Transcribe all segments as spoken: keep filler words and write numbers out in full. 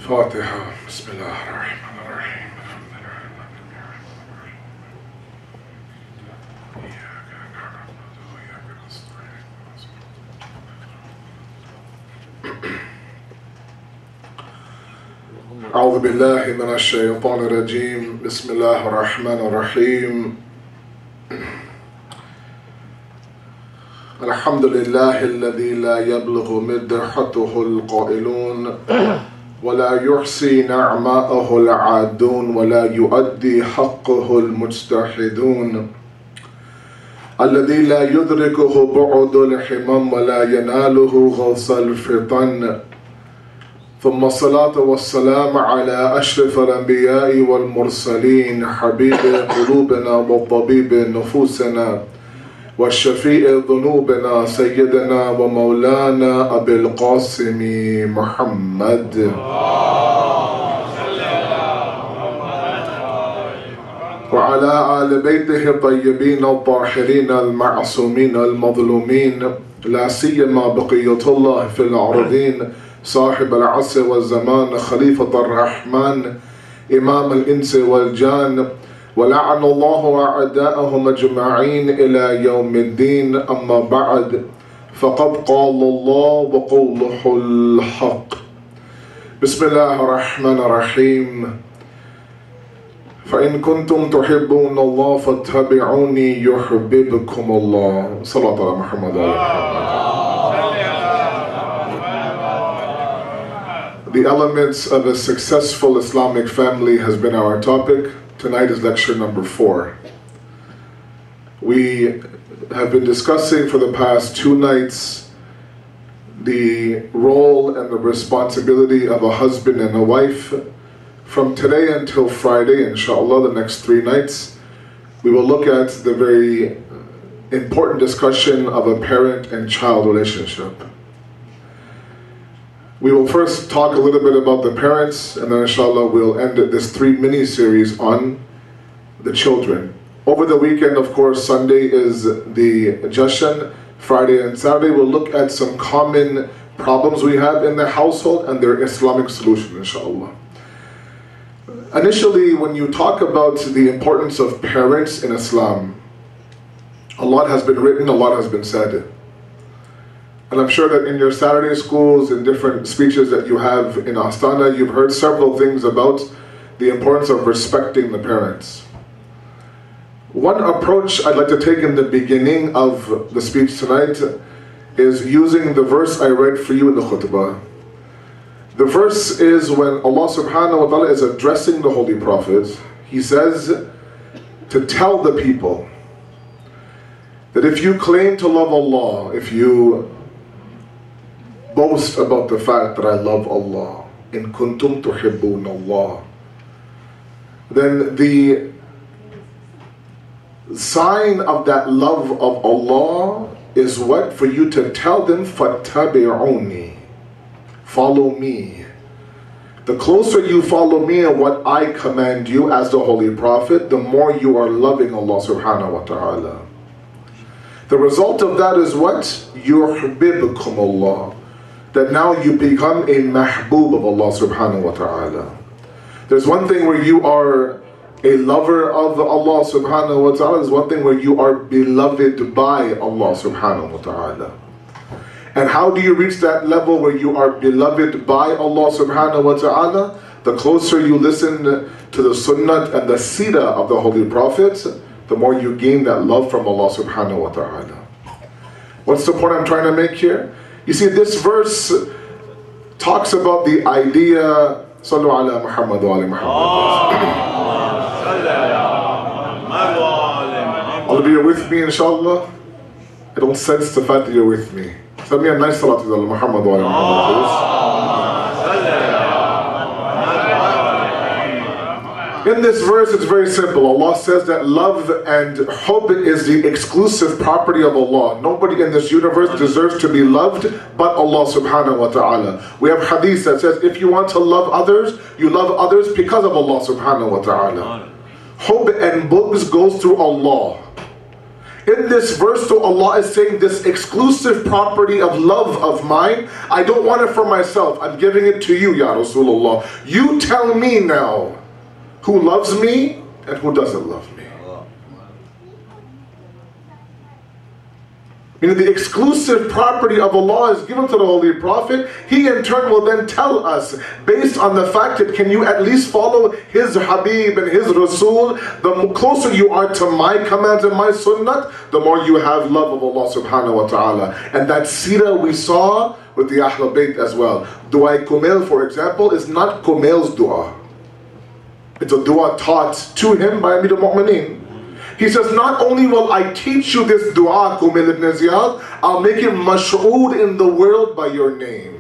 Fatiha. Bismillahirrahmanirrahim. أعوذ بالله من الشيطان الرجيم. بسم الله الرحمن الرحيم. الحمد لله الذي لا يبلغ مدحته القائلون ولا يحصي نعماءه العادون ولا يؤدي حقه المجتهدون، الذي لا يدركه بعد الحمم ولا يناله غوص الفطن، ثم الصلاة والسلام على أشرف الأنبياء والمرسلين، حبيب قلوبنا وطبيب نفوسنا والشفيع ذنوبنا، سيدنا ومولانا أبي القاسم محمد وعلى آل بيته الطيبين الطاهرين المعصومين المظلومين، لا سيما بقية الله في الأرضين، صاحب العصر والزمان، خليفة الرحمن، إمام الإنس والجان، ولعن الله أعداءهم أجمعين إلى يوم الدين. أما بعد، فقد قال الله وقوله الحق. بسم الله الرحمن الرحيم. فإن كنتم تحبون الله فاتبعوني يحببكم الله. صلاة على محمد وعلى محمد. The elements of a successful Islamic family has been our topic. Tonight is lecture number four. We have been discussing for the past two nights the role and the responsibility of a husband and a wife. From today until Friday, inshallah, the next three nights, we will look at the very important discussion of a parent and child relationship. We will first talk a little bit about the parents, and then inshallah we'll end this three mini-series on the children. Over the weekend, of course, Sunday is the Jashan. Friday and Saturday we'll look at some common problems we have in the household and their Islamic solution, inshallah. Initially, when you talk about the importance of parents in Islam, a lot has been written, a lot has been said. And I'm sure that in your Saturday schools and different speeches that you have in Astana, you've heard several things about the importance of respecting the parents. One approach I'd like to take in the beginning of the speech tonight is using the verse I read for you in the khutbah. The verse is when Allah subhanahu wa ta'ala is addressing the Holy Prophet. He says to tell the people that if you claim to love Allah, if you boast about the fact that I love Allah, in kuntum tuhibbun Allah, then the sign of that love of Allah is what? For you to tell them, fattabi'uni, follow me. The closer you follow me and what I command you as the Holy Prophet, the more you are loving Allah subhanahu wa ta'ala. The result of that is what? Yuhibbukum Allah. That now you become a mahbub of Allah subhanahu wa ta'ala. There's one thing where you are a lover of Allah subhanahu wa ta'ala. There's one thing where you are beloved by Allah subhanahu wa ta'ala. And how do you reach that level where you are beloved by Allah subhanahu wa ta'ala? The closer you listen to the sunnah and the seerah of the Holy Prophet, the more you gain that love from Allah subhanahu wa ta'ala. What's the point I'm trying to make here? You see, this verse talks about the idea, Sallu ala Muhammad wa ala Muhammad. All of you are with me, inshallah? I don't sense the fact that you're with me. Send me a nice salat to Muhammad wa ala Muhammad, please. In this verse, it's very simple. Allah says that love and hub is the exclusive property of Allah. Nobody in this universe deserves to be loved but Allah subhanahu wa ta'ala. We have hadith that says if you want to love others, you love others because of Allah subhanahu wa ta'ala. Hub and bughz goes through Allah. In this verse, though, Allah is saying this exclusive property of love of mine, I don't want it for myself. I'm giving it to you, Ya Rasulullah. You tell me now who loves me and who doesn't love me. Meaning the exclusive property of Allah is given to the Holy Prophet. He in turn will then tell us, based on the fact that can you at least follow his Habib and his Rasul, the closer you are to my commands and my sunnah, the more you have love of Allah subhanahu wa ta'ala. And that seerah we saw with the Ahlul Bayt as well. Dua Kumail, for example, is not Kumail's dua. It's a dua taught to him by Amir al-Mu'mineen. He says, not only will I teach you this dua, Kumail ibn Ziyad, I'll make it mash'ood in the world by your name.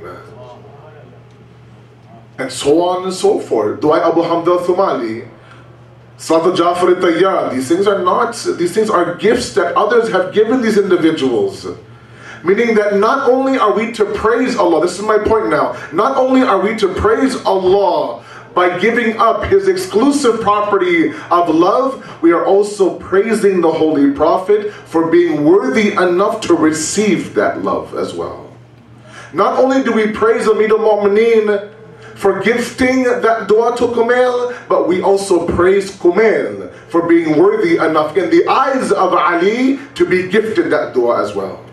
And so on and so forth. Dua Abu Hamd al-Thumali, Salat Jafar al-Tayyar, these things are not, these things are gifts that others have given these individuals. Meaning that not only are we to praise Allah, this is my point now, not only are we to praise Allah by giving up his exclusive property of love, we are also praising the Holy Prophet for being worthy enough to receive that love as well. Not only do we praise Amir al-Mu'mineen for gifting that dua to Kumail, but we also praise Kumail for being worthy enough in the eyes of Ali to be gifted that dua as well.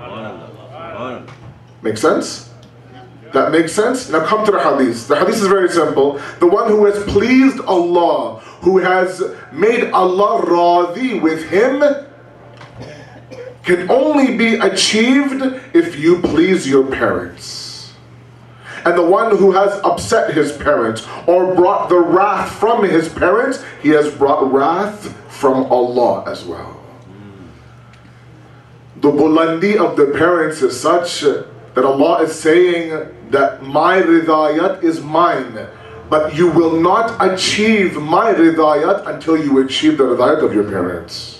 Make sense? That makes sense? Now come to the hadith. The hadith is very simple. The one who has pleased Allah, who has made Allah radhi with him, can only be achieved if you please your parents. And the one who has upset his parents or brought the wrath from his parents, he has brought wrath from Allah as well. The bulandi of the parents is such that Allah is saying that my ridayat is mine, but you will not achieve my ridayat until you achieve the ridayat of your parents.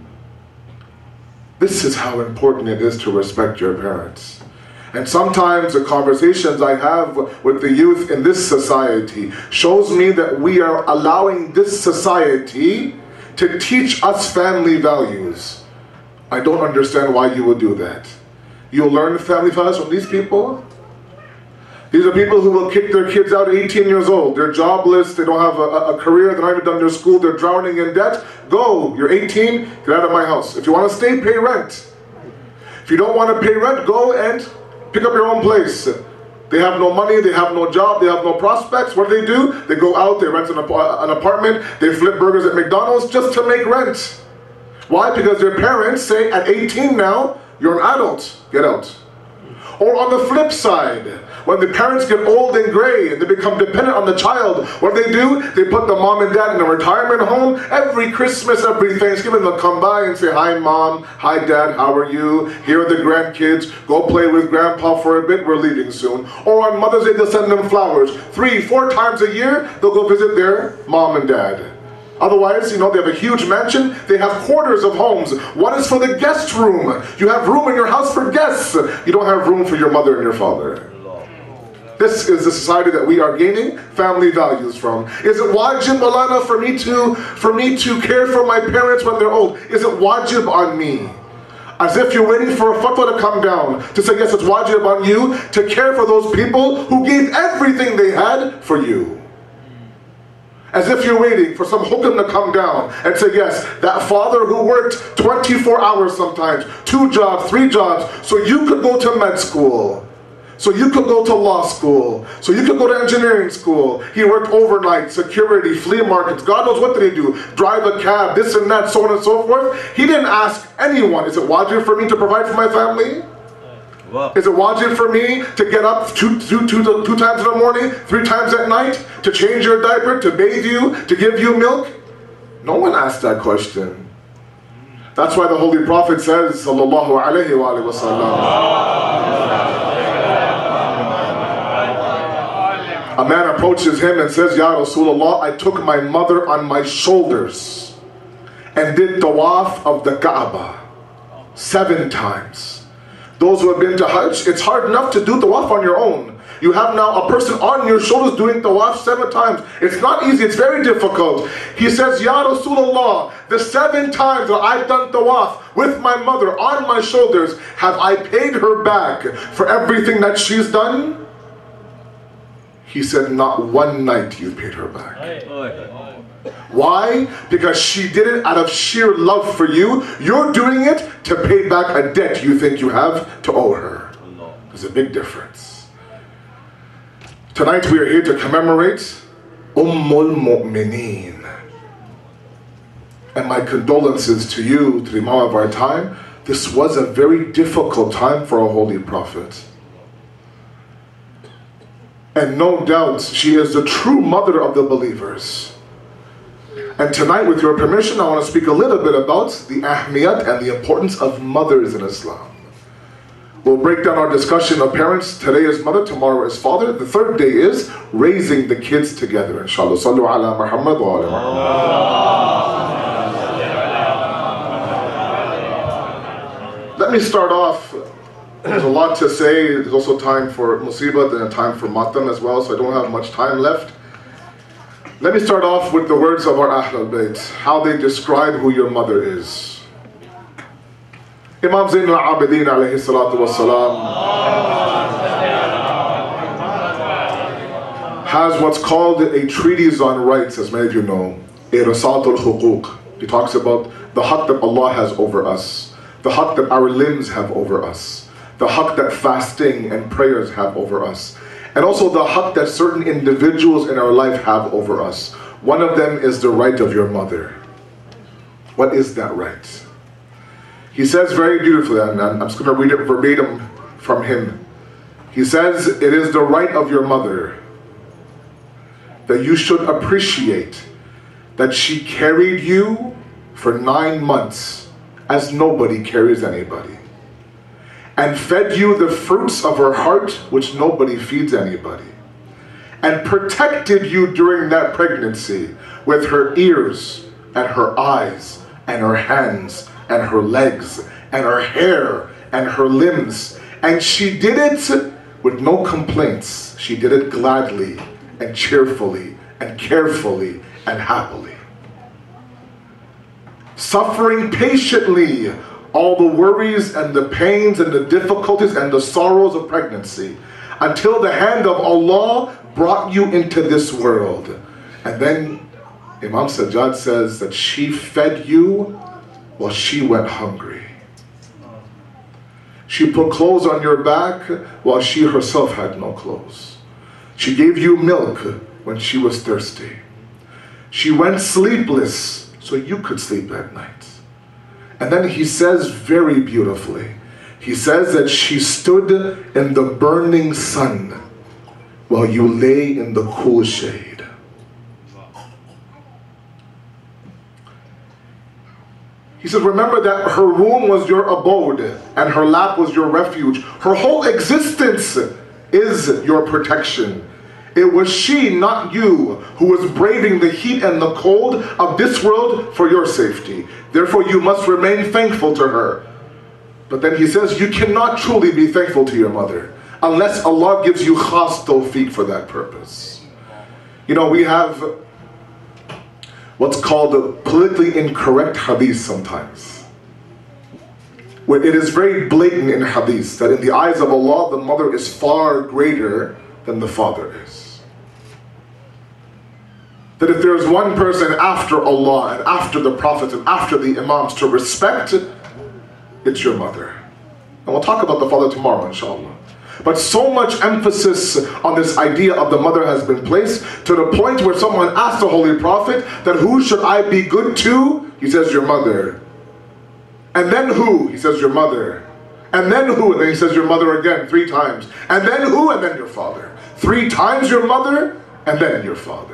This is how important it is to respect your parents. And sometimes the conversations I have with the youth in this society shows me that we are allowing this society to teach us family values. I don't understand why you would do that. You'll learn family values from these people? These are people who will kick their kids out at eighteen years old. They're jobless, they don't have a, a career, they're not even done their school, they're drowning in debt. Go, you're eighteen, get out of my house. If you want to stay, pay rent. If you don't want to pay rent, go and pick up your own place. They have no money, they have no job, they have no prospects. What do they do? They go out, they rent an, an apartment, they flip burgers at McDonald's just to make rent. Why? Because their parents say at eighteen now, you're an adult, get out. Or on the flip side, when the parents get old and gray and they become dependent on the child, what do they do? They put the mom and dad in a retirement home. Every Christmas, every Thanksgiving, they'll come by and say, hi mom, hi dad, how are you? Here are the grandkids, go play with grandpa for a bit, we're leaving soon. Or on Mother's Day, they'll send them flowers. Three, four times a year, they'll go visit their mom and dad. Otherwise, you know, they have a huge mansion, they have quarters of homes. One is for the guest room. You have room in your house for guests. You don't have room for your mother and your father. This is the society that we are gaining family values from. Is it wajib, Malana, for me to for me to care for my parents when they're old? Is it wajib on me? As if you're waiting for a fatwa to come down to say, yes, it's wajib on you to care for those people who gave everything they had for you. As if you're waiting for some hukum to come down and say, yes, that father who worked twenty-four hours sometimes, two jobs, three jobs, so you could go to med school, so you could go to law school, so you could go to engineering school. He worked overnight, security, flea markets, God knows what did he do, drive a cab, this and that, so on and so forth. He didn't ask anyone, is it wajib for me to provide for my family? Wow. Is it wajib for me to get up two, two, two, two times in the morning, three times at night, to change your diaper, to bathe you, to give you milk? No one asked that question. That's why the Holy Prophet says, sallallahu alayhi wa alayhi wa sallam, a man approaches him and says, Ya Rasulullah, I took my mother on my shoulders and did tawaf of the Kaaba seven times. Those who have been to Hajj, it's hard enough to do tawaf on your own. You have now a person on your shoulders doing tawaf seven times. It's not easy, it's very difficult. He says, Ya Rasulullah, the seven times that I've done tawaf with my mother on my shoulders, have I paid her back for everything that she's done? He said, not one night you paid her back. Why? Because she did it out of sheer love for you. You're doing it to pay back a debt you think you have to owe her. There's a big difference. Tonight we are here to commemorate Ummul Mu'mineen. And my condolences to you, to the Imam of our time. This was a very difficult time for a holy prophet. And no doubt she is the true mother of the believers. And tonight, with your permission, I want to speak a little bit about the ahmiyat and the importance of mothers in Islam. We'll break down our discussion of parents. Today is mother, tomorrow is father. The third day is raising the kids together. Inshallah. Sallu ala Muhammad wa ala Muhammad. Let me start off. There's a lot to say. There's also time for musibat and a time for matam as well, so I don't have much time left. Let me start off with the words of our Ahlul Bayt, how they describe who your mother is. Imam Zayn al-Abidin alayhi salatu wassalam has what's called a treatise on rights, as many of you know, Irasat al-Huquq. He talks about the haqq that Allah has over us, the haqq that our limbs have over us, the haqq that fasting and prayers have over us, and also the haqq that certain individuals in our life have over us. One of them is the right of your mother. What is that right? He says very beautifully, and I'm just going to read it verbatim from him. He says, it is the right of your mother that you should appreciate that she carried you for nine months as nobody carries anybody, and fed you the fruits of her heart, which nobody feeds anybody, and protected you during that pregnancy with her ears and her eyes and her hands and her legs and her hair and her limbs. And she did it with no complaints. She did it gladly and cheerfully and carefully and happily, suffering patiently all the worries and the pains and the difficulties and the sorrows of pregnancy, until the hand of Allah brought you into this world. And then Imam Sajjad says that she fed you while she went hungry. She put clothes on your back while she herself had no clothes. She gave you milk when she was thirsty. She went sleepless so you could sleep at night. And then he says very beautifully, he says that she stood in the burning sun while you lay in the cool shade. He said, remember that her womb was your abode and her lap was your refuge. Her whole existence is your protection. It was she, not you, who was braving the heat and the cold of this world for your safety. Therefore, you must remain thankful to her. But then he says, you cannot truly be thankful to your mother unless Allah gives you khas tawfiq for that purpose. You know, we have what's called a politically incorrect hadith sometimes, where it is very blatant in hadith that in the eyes of Allah, the mother is far greater than the father is. That if there is one person after Allah and after the Prophet and after the Imams to respect, it's your mother. And we'll talk about the father tomorrow, inshallah. But so much emphasis on this idea of the mother has been placed to the point where someone asked the Holy Prophet that who should I be good to? He says, your mother. And then who? He says, your mother. And then who? And then he says, your mother again, three times. And then who? And then your father. Three times your mother, and then your father.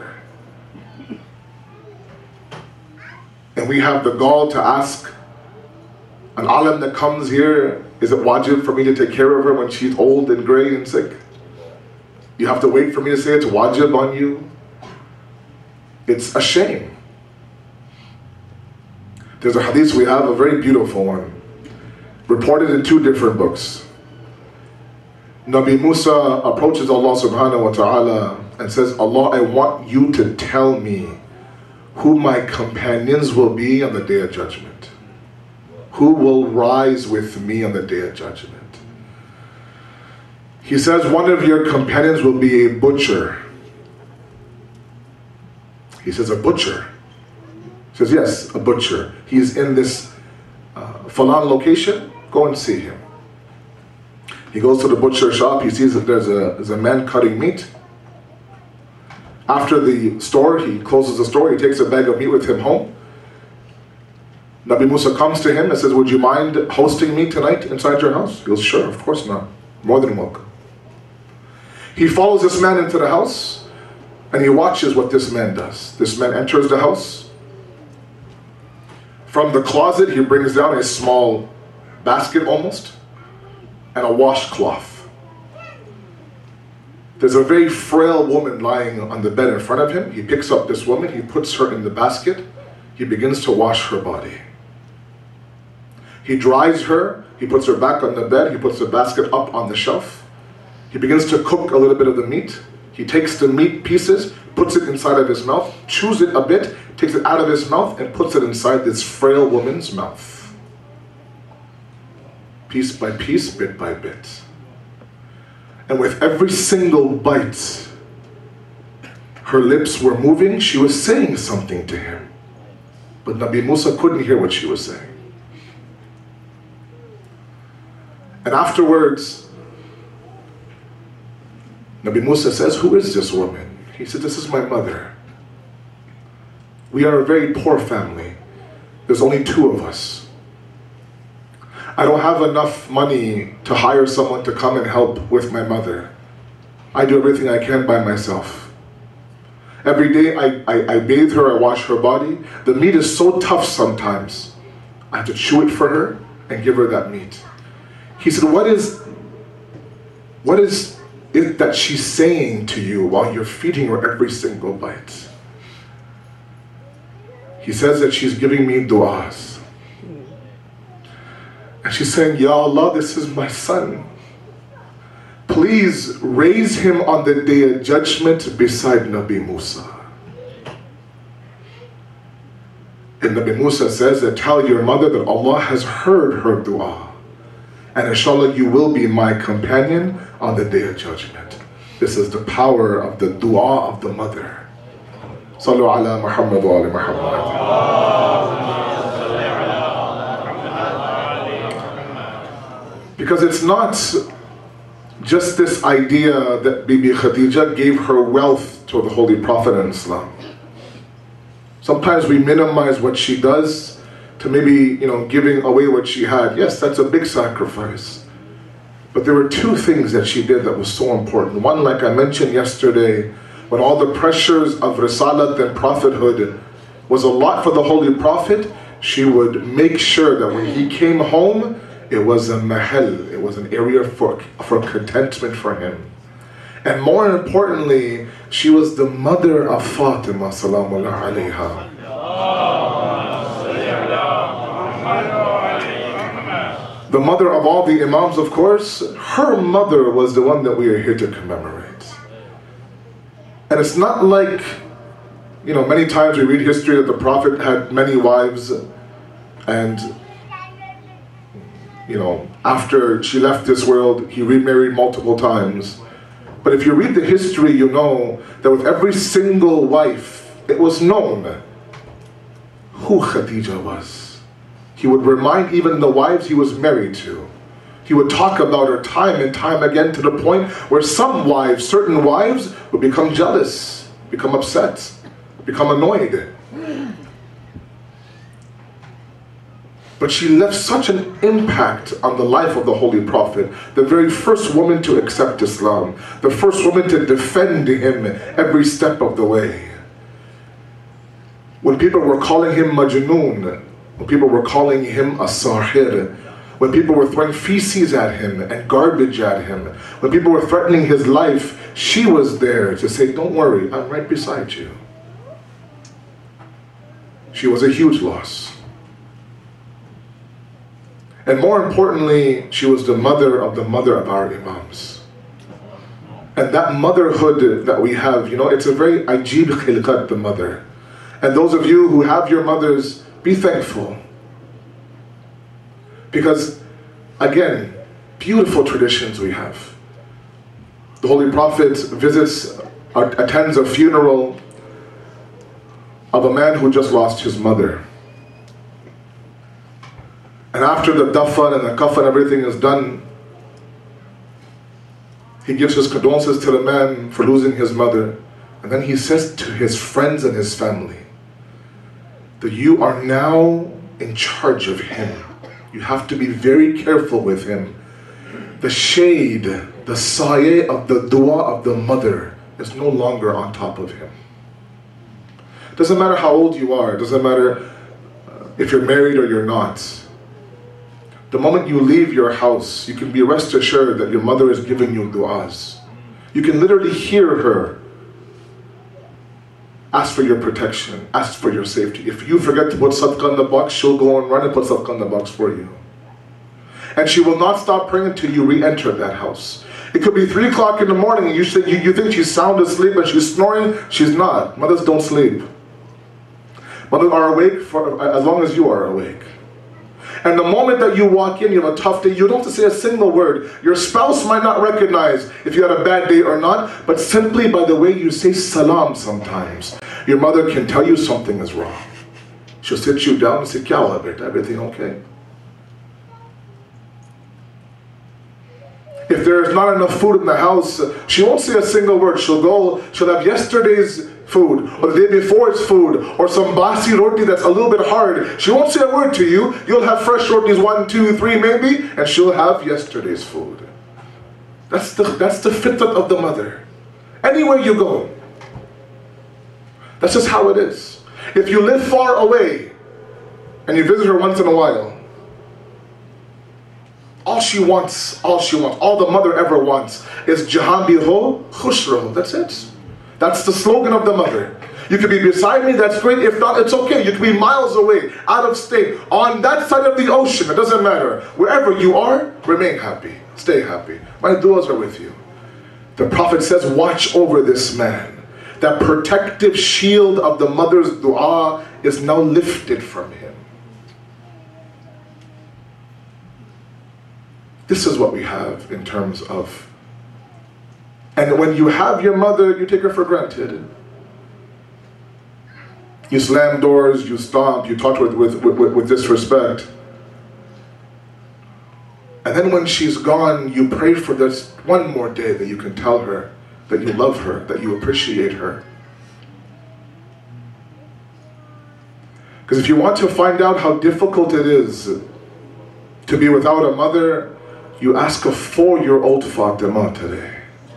And we have the gall to ask an alim that comes here, is it wajib for me to take care of her when she's old and gray and sick? You have to wait for me to say it's wajib on you? It's a shame. There's a hadith we have, a very beautiful one, reported in two different books. Nabi Musa approaches Allah subhanahu wa ta'ala and says, Allah, I want you to tell me who my companions will be on the Day of Judgment. Who will rise with me on the Day of Judgment? He says, one of your companions will be a butcher. He says, a butcher. He says, yes, a butcher. He's in this uh, Falan location. Go and see him. He goes to the butcher shop. He sees that there's a, there's a man cutting meat. After the store, he closes the store. He takes a bag of meat with him home. Nabi Musa comes to him and says, would you mind hosting me tonight inside your house? He goes, sure, of course not. More than welcome. He follows this man into the house and he watches what this man does. This man enters the house. From the closet, he brings down a small basket almost and a washcloth. There's a very frail woman lying on the bed in front of him. He picks up this woman, he puts her in the basket, he begins to wash her body. He dries her, he puts her back on the bed, he puts the basket up on the shelf. He begins to cook a little bit of the meat. He takes the meat pieces, puts it inside of his mouth, chews it a bit, takes it out of his mouth, and puts it inside this frail woman's mouth. Piece by piece, bit by bit. And with every single bite, her lips were moving. She was saying something to him. But Nabi Musa couldn't hear what she was saying. And afterwards, Nabi Musa says, who is this woman? He said, this is my mother. We are a very poor family. There's only two of us. I don't have enough money to hire someone to come and help with my mother. I do everything I can by myself. Every day I, I, I bathe her, I wash her body. The meat is so tough sometimes. I have to chew it for her and give her that meat. He said, what is, what is it that she's saying to you while you're feeding her every single bite? He says that she's giving me du'as. And she's saying, Ya Allah, this is my son. Please raise him on the Day of Judgment beside Nabi Musa. And Nabi Musa says that tell your mother that Allah has heard her dua. And inshallah you will be my companion on the Day of Judgment. This is the power of the dua of the mother. Sallu ala Muhammad wa ala Muhammad. Because it's not just this idea that Bibi Khadija gave her wealth to the Holy Prophet in Islam. Sometimes we minimize what she does to maybe, you know, giving away what she had. Yes, that's a big sacrifice. But there were two things that she did that was so important. One, like I mentioned yesterday, when all the pressures of Risalat and prophethood was a lot for the Holy Prophet, she would make sure that when he came home, it was a mahal, it was an area for, for contentment for him. And more importantly, she was the mother of Fatima, salamullah alayha. The mother of all the Imams, of course, her mother was the one that we are here to commemorate. And it's not like, you know, many times we read history that the Prophet had many wives and, you know, after she left this world, he remarried multiple times. But if you read the history, you know that with every single wife, it was known who Khadija was. He would remind even the wives he was married to. He would talk about her time and time again to the point where some wives, certain wives, would become jealous, become upset, become annoyed. But she left such an impact on the life of the Holy Prophet, the very first woman to accept Islam, the first woman to defend him every step of the way. When people were calling him Majnoon, when people were calling him a Sahir, when people were throwing feces at him and garbage at him, when people were threatening his life, she was there to say, don't worry, I'm right beside you. She was a huge loss. And more importantly, she was the mother of the mother of our Imams. And that motherhood that we have, you know, it's a very ajib khilqat, the mother. And those of you who have your mothers, be thankful. Because, again, beautiful traditions we have. The Holy Prophet visits, attends a funeral of a man who just lost his mother. And after the dafan and the kafan, everything is done, he gives his condolences to the man for losing his mother. And then he says to his friends and his family that you are now in charge of him. You have to be very careful with him. The shade, the saye of the dua of the mother is no longer on top of him. Doesn't matter how old you are, doesn't matter if you're married or you're not. The moment you leave your house, you can be rest assured that your mother is giving you du'as. You can literally hear her ask for your protection, ask for your safety. If you forget to put sadaqah in the box, she'll go and run and put sadaqah in the box for you. And she will not stop praying until you re-enter that house. It could be three o'clock in the morning and you, say, you, you think she's sound asleep and she's snoring. She's not. Mothers don't sleep. Mothers are awake for as long as you are awake. And the moment that you walk in, you have a tough day, you don't have to say a single word. Your spouse might not recognize if you had a bad day or not, but simply by the way you say salam sometimes, your mother can tell you something is wrong. She'll sit you down and say, Kya hua beta, everything okay? If there is not enough food in the house, she won't say a single word. She'll go, she'll have yesterday's food, or the day before's food, or some basi roti that's a little bit hard. She won't say a word to you. You'll have fresh rotis, one, two, three maybe, and she'll have yesterday's food. That's the, that's the fitrat of the mother. Anywhere you go. That's just how it is. If you live far away, and you visit her once in a while, all she wants, all she wants, all the mother ever wants is Jahan biho, khush raho. That's it. That's the slogan of the mother. You could be beside me, that's great. If not, it's okay. You could be miles away, out of state, on that side of the ocean. It doesn't matter. Wherever you are, remain happy. Stay happy. My du'as are with you. The Prophet says, watch over this man. That protective shield of the mother's dua is now lifted from him. This is what we have in terms of. And when you have your mother, you take her for granted. You slam doors, you stomp, you talk with, with, with, with disrespect. And then when she's gone, you pray for this one more day that you can tell her that you love her, that you appreciate her. Because if you want to find out how difficult it is to be without a mother, you ask a four-year-old Fatima today.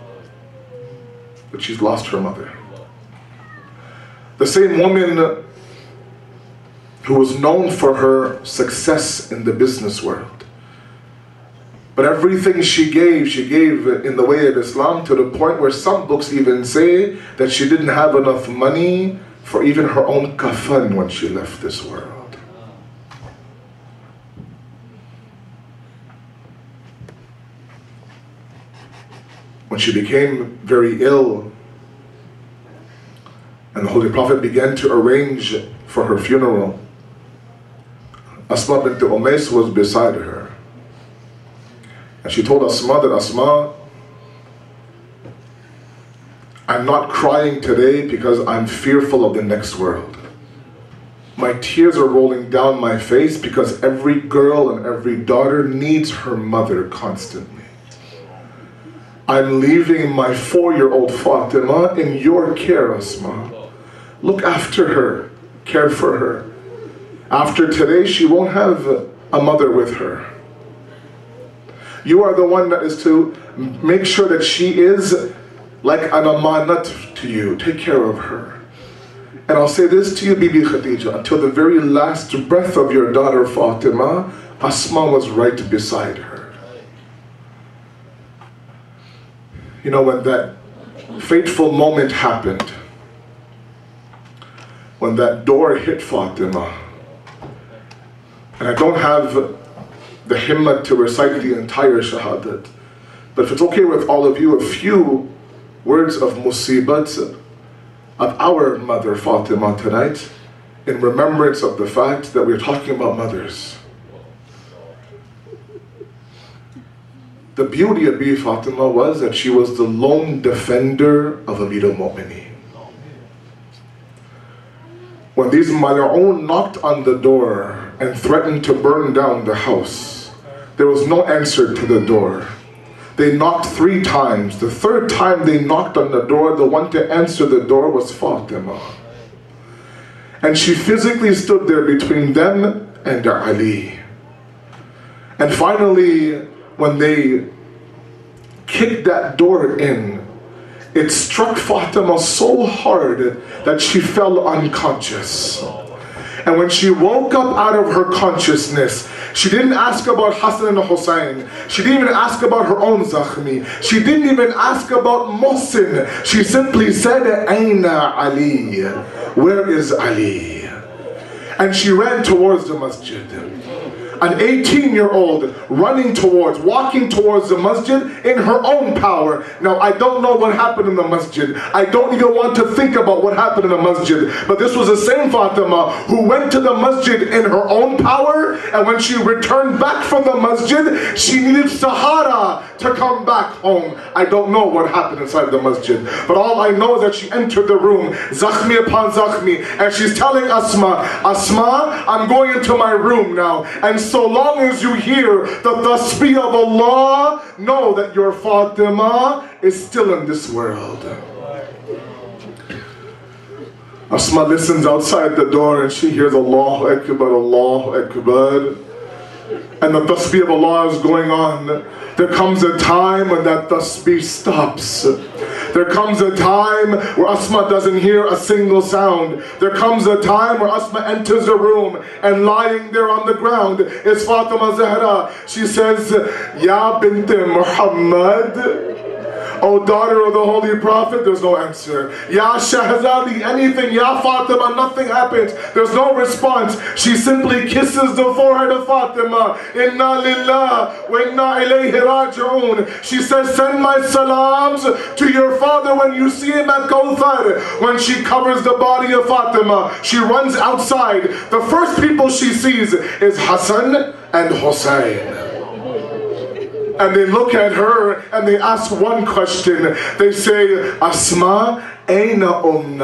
But she's lost her mother. The same woman who was known for her success in the business world. But everything she gave, she gave in the way of Islam, to the point where some books even say that she didn't have enough money for even her own kafan when she left this world. When she became very ill, and the Holy Prophet began to arrange for her funeral, Asma bint Umays was beside her. And she told Asma that, Asma, I'm not crying today because I'm fearful of the next world. My tears are rolling down my face because every girl and every daughter needs her mother constantly. I'm leaving my four-year-old Fatima in your care, Asma. Look after her, care for her. After today, she won't have a mother with her. You are the one that is to make sure that she is like an amanat to you. Take care of her. And I'll say this to you, Bibi Khadija, until the very last breath of your daughter Fatima, Asma was right beside her. You know, when that fateful moment happened, when that door hit Fatima, and I don't have the himmah to recite the entire shahadat, but if it's okay with all of you, a few words of musibat of our mother Fatima tonight, in remembrance of the fact that we're talking about mothers. The beauty of Bibi Fatima was that she was the lone defender of Amir al-Mu'mineen. When these mal'oon knocked on the door and threatened to burn down the house, there was no answer to the door. They knocked three times. The third time they knocked on the door, the one to answer the door was Fatima. And she physically stood there between them and Ali. And finally, when they kicked that door in, it struck Fatima so hard that she fell unconscious. And when she woke up out of her consciousness, she didn't ask about Hassan and Hussein. She didn't even ask about her own Zakhmi. She didn't even ask about Mohsin. She simply said, Aina Ali? Where is Ali? And she ran towards the masjid. An eighteen-year-old running towards, walking towards the masjid in her own power. Now, I don't know what happened in the masjid. I don't even want to think about what happened in the masjid. But this was the same Fatima who went to the masjid in her own power, and when she returned back from the masjid, she needed Sahara to come back home. I don't know what happened inside the masjid. But all I know is that she entered the room, Zakhmi upon Zakhmi, and she's telling Asma, Asma, I'm going into my room now. And so long as you hear the tasbih of Allah, know that your Fatima is still in this world. Asma listens outside the door and she hears Allahu Akbar, Allahu Akbar. And the tasbih of Allah is going on. There comes a time when that tasbih stops. There comes a time where Asma doesn't hear a single sound. There comes a time where Asma enters the room, and lying there on the ground is Fatima Zahra. She says, Ya bint Muhammad, O daughter of the Holy Prophet, there's no answer. Ya Shahzadi, anything, Ya Fatima, nothing happens. There's no response. She simply kisses the forehead of Fatima. Inna lillah wa inna ilayhi raji'un. She says, send my salams to your father when you see him at Kawthar. When she covers the body of Fatima, she runs outside. The first people she sees is Hassan and Hussein. And they look at her and they ask one question. They say, Asma, Aina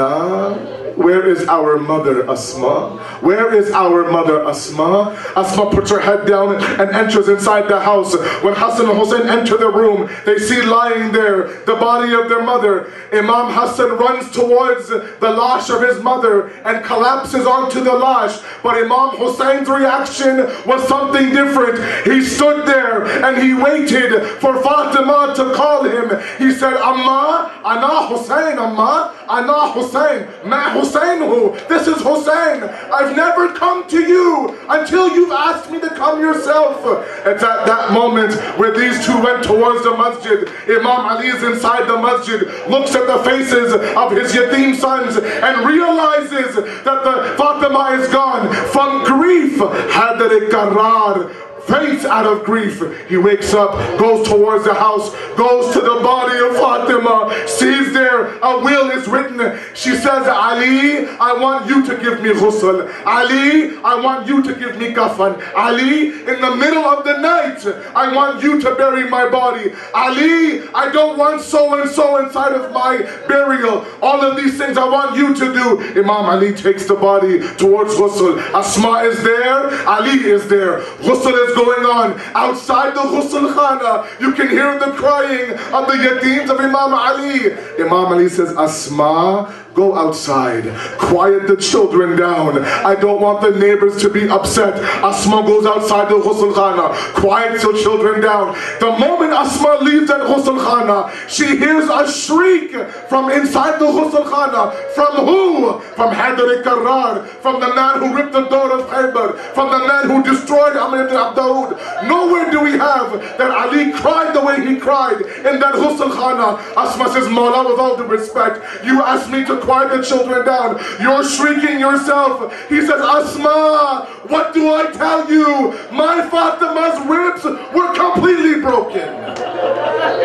Umna? Where is our mother Asma? Where is our mother Asma? Asma puts her head down and enters inside the house. When Hassan and Hussein enter the room, they see lying there the body of their mother. Imam Hassan runs towards the lash of his mother and collapses onto the lash. But Imam Hussein's reaction was something different. He stood there and he waited for Fatima to call him. He said, Amma, Ana Hussein, Amma, Ana Hussein, Ma Hussein who? This is Hussein. I've never come to you until you've asked me to come yourself. It's at that moment where these two went towards the masjid. Imam Ali is inside the masjid, looks at the faces of his yatim sons and realizes that the Fatima is gone. From grief, Hadar Karar, faints out of grief. He wakes up, goes towards the house, goes to the body of Fatima, sees there a will is written. She says, Ali, I want you to give me ghusl. Ali, I want you to give me kafan. Ali, in the middle of the night, I want you to bury my body. Ali, I don't want so and so inside of my burial. All of these things I want you to do. Imam Ali takes the body towards ghusl. Asma is there, Ali is there. Ghusl is going on. Outside the ghusl khana, you can hear the crying of the yateens of Imam Ali. Imam Ali says, Asma, go outside, quiet the children down. I don't want the neighbors to be upset. Asma goes outside the ghusl khana, quiets the children down. The moment Asma leaves that ghusl khana, she hears a shriek from inside the ghusl khana. From who? From Hadar Karar, from the man who ripped the door of Khaybar, from the man who destroyed Amr ibn Abd Dawood. Nowhere do we have that Ali cried the way he cried in that ghusl khana. Asma says, Mawla, with all due respect, you asked me to quiet the children down. You're shrieking yourself. He says, Asma, what do I tell you? My Fatima's ribs were completely broken.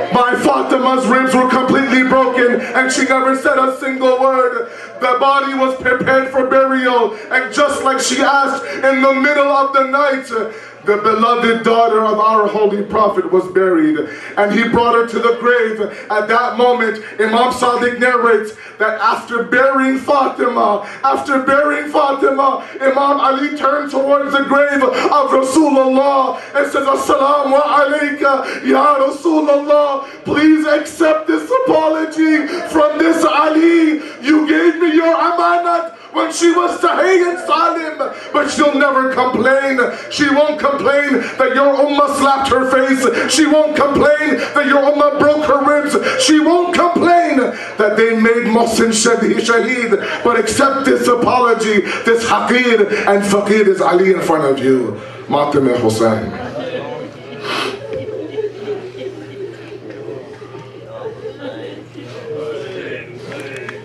My Fatima's ribs were completely broken and she never said a single word. The body was prepared for burial, and just like she asked, in the middle of the night, the beloved daughter of our holy prophet was buried, and he brought her to the grave. At that moment, Imam Sadiq narrates that after burying Fatima, after burying Fatima, Imam Ali turned towards the grave of Rasulullah and says, Assalamu alayka ya Rasulullah, please accept this apology from this Ali. You gave me your amanat when she was Sahih and Salim, but she'll never complain. She won't complain that your ummah slapped her face. She won't complain that your ummah broke her ribs. She won't complain that they made Mohsin Shaheed. But accept this apology. This Haqir and Faqir is Ali in front of you. Matem Hussain.